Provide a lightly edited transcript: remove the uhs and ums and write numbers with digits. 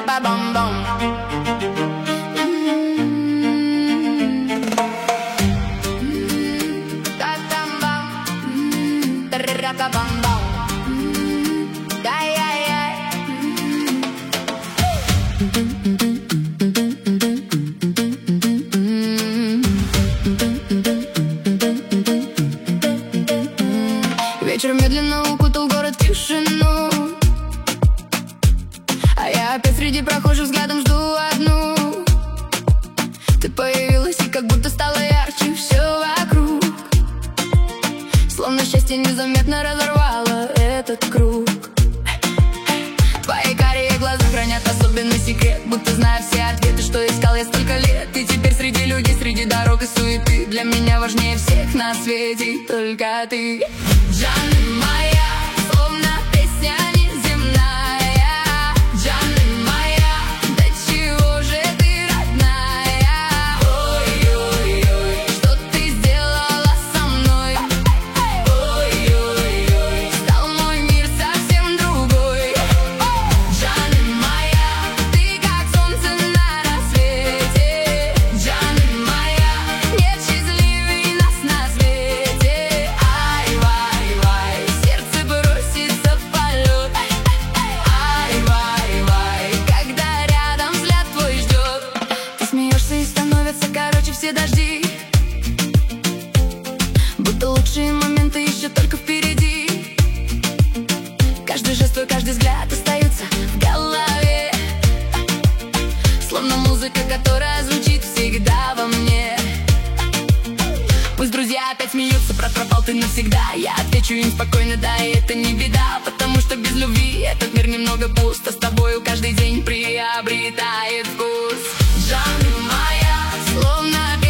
Та-ра-па-бам-бам. Та-там-бам. Та-ра-па-бам-бам. Ай-яй-яй. Вечер медленно укутал город в тишину, а я опять среди прохожих взглядом жду одну. Ты появилась и как будто стало ярче все вокруг, словно счастье незаметно разорвало этот круг. Твои карие глаза хранят особенный секрет, будто зная все ответы, что искал я столько лет. И теперь среди людей, среди дорог и суеты, для меня важнее всех на свете только ты. Джанны моя, словно песня неземная. Джанны моя, до чего же ты родная. Ой-ой-ой, что ты сделала со мной. Ой-ой-ой, стал мой мир совсем другой. Джанны моя, ты как солнце на рассвете. Джанны моя, нет счастливей нас на свете. Ай-вай-вай, сердце бросится в полет. Ай-вай-вай, когда рядом взгляд твой ждет. Ты смеешься и становятся короче все дожди, будто лучшие моменты еще только впереди. Каждый жест твой, каждый взгляд остаются в голове, словно музыка, которая звучит всегда во мне. Пусть друзья опять смеются, брат, пропал ты навсегда. Я отвечу им спокойно, да, и это не беда, потому что без любви этот мир немного пуст, а с тобою каждый день приобретает вкус. Джанны моя, словно